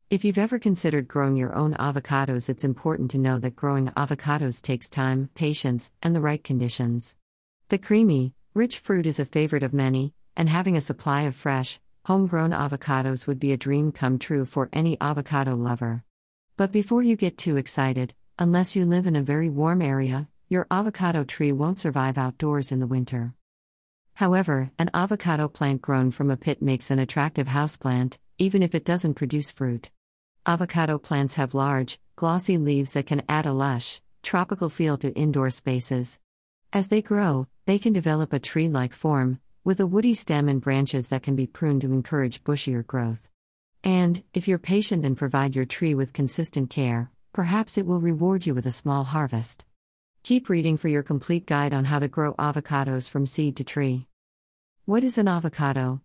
If you've ever considered growing your own avocados, it's important to know that growing avocados takes time, patience, and the right conditions. The creamy, rich fruit is a favorite of many, and having a supply of fresh, homegrown avocados would be a dream come true for any avocado lover. But before you get too excited, unless you live in a very warm area, your avocado tree won't survive outdoors in the winter. However, an avocado plant grown from a pit makes an attractive houseplant, even if it doesn't produce fruit. Avocado plants have large, glossy leaves that can add a lush, tropical feel to indoor spaces. As they grow, they can develop a tree-like form, with a woody stem and branches that can be pruned to encourage bushier growth. And, if you're patient and provide your tree with consistent care, perhaps it will reward you with a small harvest. Keep reading for your complete guide on how to grow avocados from seed to tree. What is an avocado?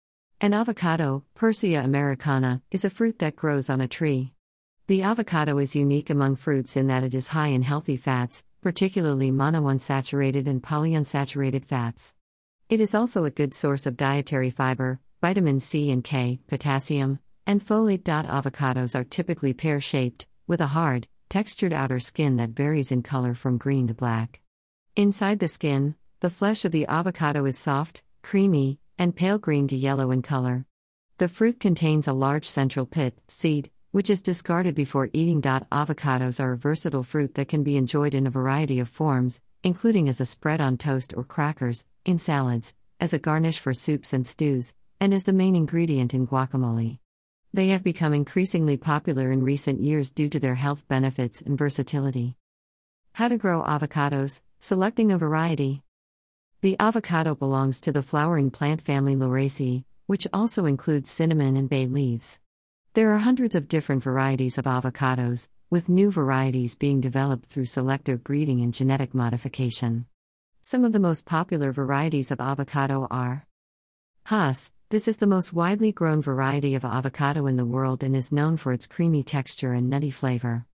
An avocado, Persea americana, is a fruit that grows on a tree. The avocado is unique among fruits in that it is high in healthy fats, particularly monounsaturated and polyunsaturated fats. It is also a good source of dietary fiber, vitamin C and K, potassium, and folate. Avocados are typically pear-shaped, with a hard, textured outer skin that varies in color from green to black. Inside the skin, the flesh of the avocado is soft, creamy, and pale green to yellow in color. The fruit contains a large central pit, seed, which is discarded before eating. Avocados are a versatile fruit that can be enjoyed in a variety of forms, including as a spread on toast or crackers, in salads, as a garnish for soups and stews, and as the main ingredient in guacamole. They have become increasingly popular in recent years due to their health benefits and versatility. How to grow avocados, selecting a variety. The avocado belongs to the flowering plant family Lauraceae, which also includes cinnamon and bay leaves. There are hundreds of different varieties of avocados, with new varieties being developed through selective breeding and genetic modification. Some of the most popular varieties of avocado are Hass. This is the most widely grown variety of avocado in the world and is known for its creamy texture and nutty flavor.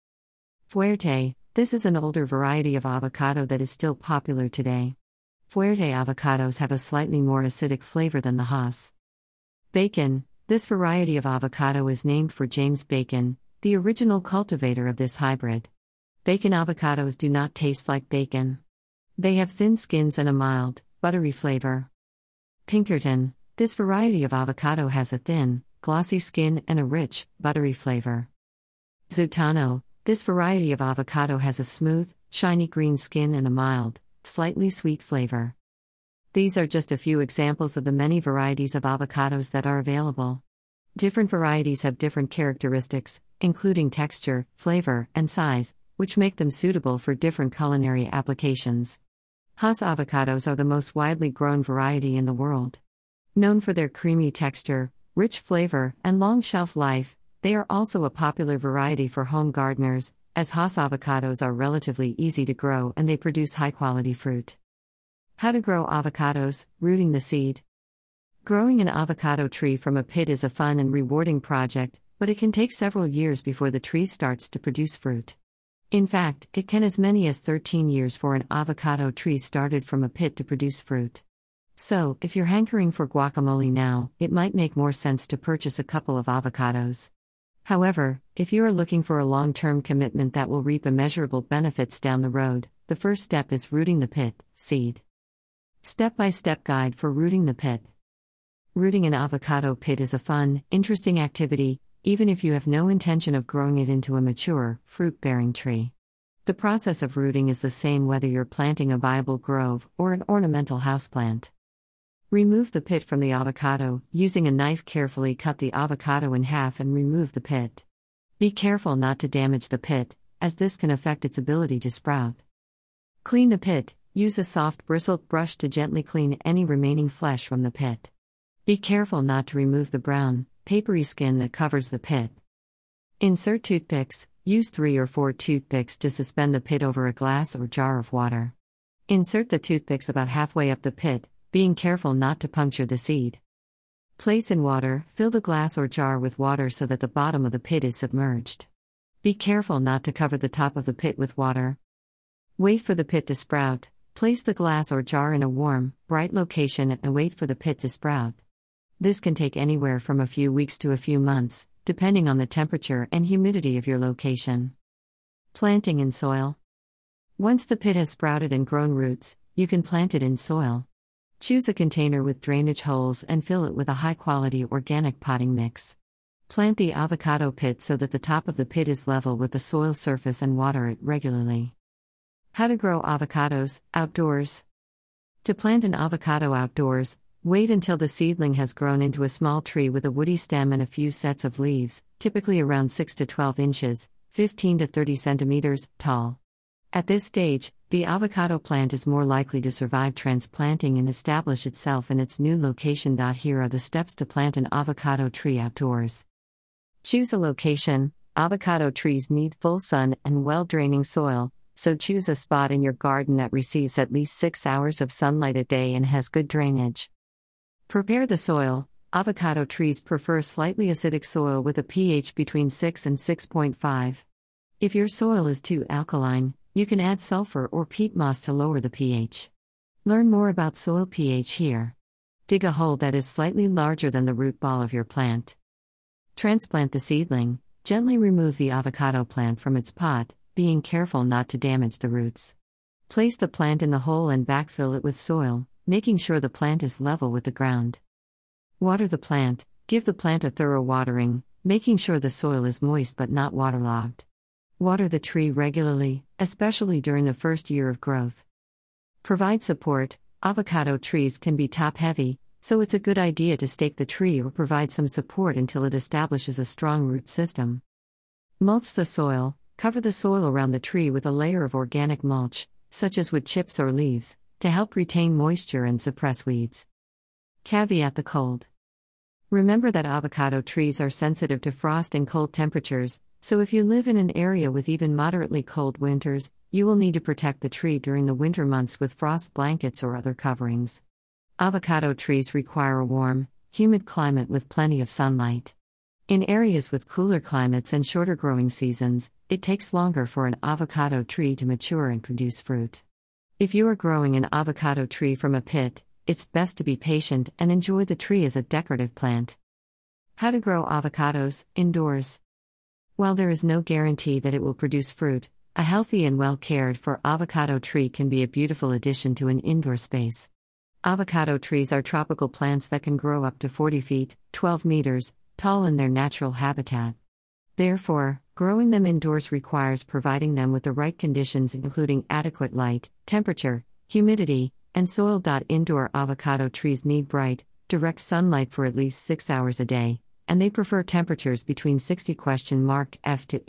Fuerte. This is an older variety of avocado that is still popular today. Fuerte avocados have a slightly more acidic flavor than the Hass. Bacon. This variety of avocado is named for James Bacon, the original cultivator of this hybrid. Bacon avocados do not taste like bacon. They have thin skins and a mild, buttery flavor. Pinkerton. This variety of avocado has a thin, glossy skin and a rich, buttery flavor. Zutano. This variety of avocado has a smooth, shiny green skin and a mild, slightly sweet flavor. These are just a few examples of the many varieties of avocados that are available. Different varieties have different characteristics, including texture, flavor, and size, which make them suitable for different culinary applications. Hass avocados are the most widely grown variety in the world. Known for their creamy texture, rich flavor, and long shelf life, they are also a popular variety for home gardeners, as Hass avocados are relatively easy to grow and they produce high-quality fruit. How to grow avocados, rooting the seed. Growing an avocado tree from a pit is a fun and rewarding project, but it can take several years before the tree starts to produce fruit. In fact, it can as many as 13 years for an avocado tree started from a pit to produce fruit. So, if you're hankering for guacamole now, it might make more sense to purchase a couple of avocados. However, if you are looking for a long-term commitment that will reap immeasurable benefits down the road, the first step is rooting the pit, seed. Step-by-step guide for rooting the pit. Rooting an avocado pit is a fun, interesting activity, even if you have no intention of growing it into a mature, fruit-bearing tree. The process of rooting is the same whether you're planting a viable grove or an ornamental houseplant. Remove the pit from the avocado. Using a knife, carefully cut the avocado in half and remove the pit. Be careful not to damage the pit, as this can affect its ability to sprout. Clean the pit. Use a soft bristled brush to gently clean any remaining flesh from the pit. Be careful not to remove the brown, papery skin that covers the pit. Insert toothpicks. Use 3 or 4 toothpicks to suspend the pit over a glass or jar of water. Insert the toothpicks about halfway up the pit, being careful not to puncture the seed. Place in water. Fill the glass or jar with water so that the bottom of the pit is submerged. Be careful not to cover the top of the pit with water. Wait for the pit to sprout. Place the glass or jar in a warm, bright location and wait for the pit to sprout. This can take anywhere from a few weeks to a few months, depending on the temperature and humidity of your location. Planting in soil. Once the pit has sprouted and grown roots, you can plant it in soil. Choose a container with drainage holes and fill it with a high-quality organic potting mix. Plant the avocado pit so that the top of the pit is level with the soil surface and water it regularly. How to grow avocados outdoors. To plant an avocado outdoors, wait until the seedling has grown into a small tree with a woody stem and a few sets of leaves, typically around 6 to 12 inches, 15 to 30 centimeters, tall. At this stage, the avocado plant is more likely to survive transplanting and establish itself in its new location. Here are the steps to plant an avocado tree outdoors. Choose a location. Avocado trees need full sun and well-draining soil, so choose a spot in your garden that receives at least 6 hours of sunlight a day and has good drainage. Prepare the soil. Avocado trees prefer slightly acidic soil with a pH between 6 and 6.5. If your soil is too alkaline, you can add sulfur or peat moss to lower the pH. Learn more about soil pH here. Dig a hole that is slightly larger than the root ball of your plant. Transplant the seedling. Gently remove the avocado plant from its pot, being careful not to damage the roots. Place the plant in the hole and backfill it with soil, making sure the plant is level with the ground. Water the plant. Give the plant a thorough watering, making sure the soil is moist but not waterlogged. Water the tree regularly, especially during the first year of growth. Provide support. Avocado trees can be top-heavy, so it's a good idea to stake the tree or provide some support until it establishes a strong root system. Mulch the soil. Cover the soil around the tree with a layer of organic mulch, such as wood chips or leaves, to help retain moisture and suppress weeds. Caveat the cold. Remember that avocado trees are sensitive to frost and cold temperatures, so if you live in an area with even moderately cold winters, you will need to protect the tree during the winter months with frost blankets or other coverings. Avocado trees require a warm, humid climate with plenty of sunlight. In areas with cooler climates and shorter growing seasons, it takes longer for an avocado tree to mature and produce fruit. If you are growing an avocado tree from a pit, it's best to be patient and enjoy the tree as a decorative plant. How to grow avocados indoors. While there is no guarantee that it will produce fruit, a healthy and well-cared-for avocado tree can be a beautiful addition to an indoor space. Avocado trees are tropical plants that can grow up to 40 feet, 12 meters, tall in their natural habitat. Therefore, growing them indoors requires providing them with the right conditions, including adequate light, temperature, humidity, and soil. Indoor avocado trees need bright, direct sunlight for at least 6 hours a day, and they prefer temperatures between 60°F to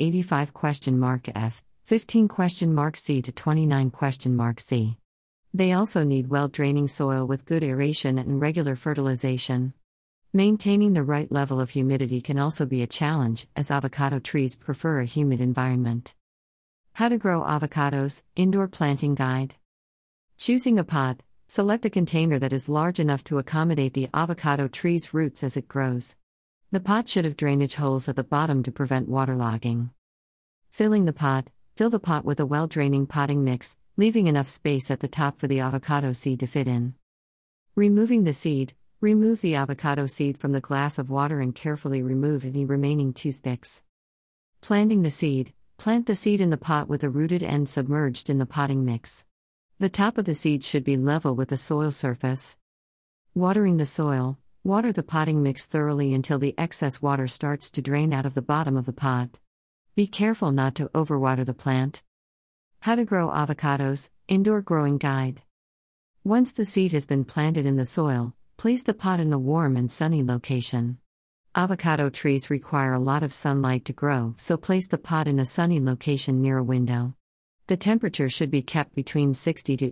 85°F, 15°C to 29°C. They also need well-draining soil with good aeration and regular fertilization. Maintaining the right level of humidity can also be a challenge, as avocado trees prefer a humid environment. How to grow avocados, indoor planting guide. Choosing a pot, select a container that is large enough to accommodate the avocado tree's roots as it grows. The pot should have drainage holes at the bottom to prevent waterlogging. Filling the pot, fill the pot with a well-draining potting mix, leaving enough space at the top for the avocado seed to fit in. Removing the seed. Remove the avocado seed from the glass of water and carefully remove any remaining toothpicks. Planting the seed. Plant the seed in the pot with the rooted end submerged in the potting mix. The top of the seed should be level with the soil surface. Watering the soil. Water the potting mix thoroughly until the excess water starts to drain out of the bottom of the pot. Be careful not to overwater the plant. How to grow avocados, indoor growing guide. Once the seed has been planted in the soil, place the pot in a warm and sunny location. Avocado trees require a lot of sunlight to grow, so place the pot in a sunny location near a window. The temperature should be kept between 60 to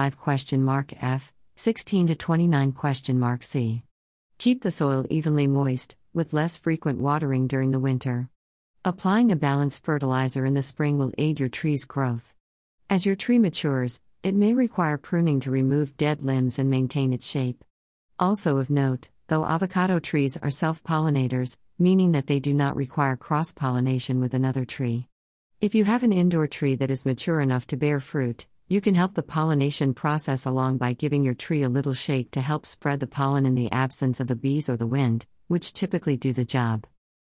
85°F, 16 to 29°C. Keep the soil evenly moist, with less frequent watering during the winter. Applying a balanced fertilizer in the spring will aid your tree's growth. As your tree matures, it may require pruning to remove dead limbs and maintain its shape. Also of note, though avocado trees are self-pollinators, meaning that they do not require cross-pollination with another tree. If you have an indoor tree that is mature enough to bear fruit, you can help the pollination process along by giving your tree a little shake to help spread the pollen in the absence of the bees or the wind, which typically do the job.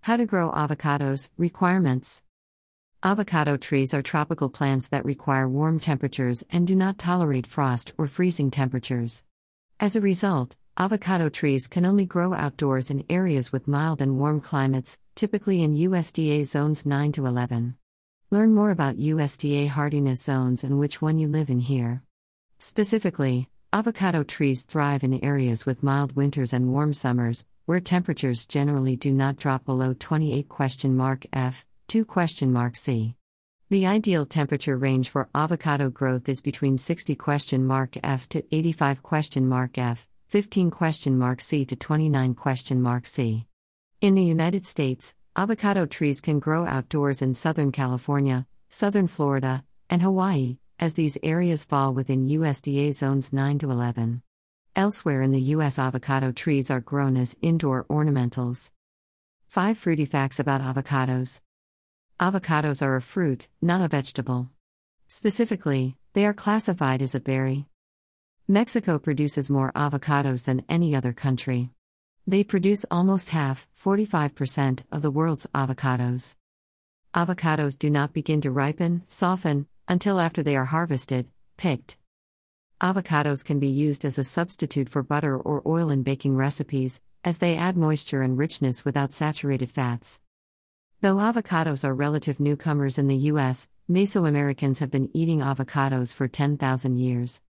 How to grow avocados. Requirements. Avocado trees are tropical plants that require warm temperatures and do not tolerate frost or freezing temperatures. As a result, avocado trees can only grow outdoors in areas with mild and warm climates, typically in USDA zones 9 to 11. Learn more about USDA hardiness zones and which one you live in here. Specifically, avocado trees thrive in areas with mild winters and warm summers, where temperatures generally do not drop below 28°F, 2°C. The ideal temperature range for avocado growth is between 60°F to 85°F, 15°C to 29°C. In the United States, avocado trees can grow outdoors in Southern California, Southern Florida, and Hawaii, as these areas fall within USDA zones 9 to 11. Elsewhere in the U.S., avocado trees are grown as indoor ornamentals. 5 fruity facts about avocados. Avocados are a fruit, not a vegetable. Specifically, they are classified as a berry. Mexico produces more avocados than any other country. They produce almost half, 45%, of the world's avocados. Avocados do not begin to ripen, soften, until after they are harvested, picked. Avocados can be used as a substitute for butter or oil in baking recipes, as they add moisture and richness without saturated fats. Though avocados are relative newcomers in the U.S., Mesoamericans have been eating avocados for 10,000 years.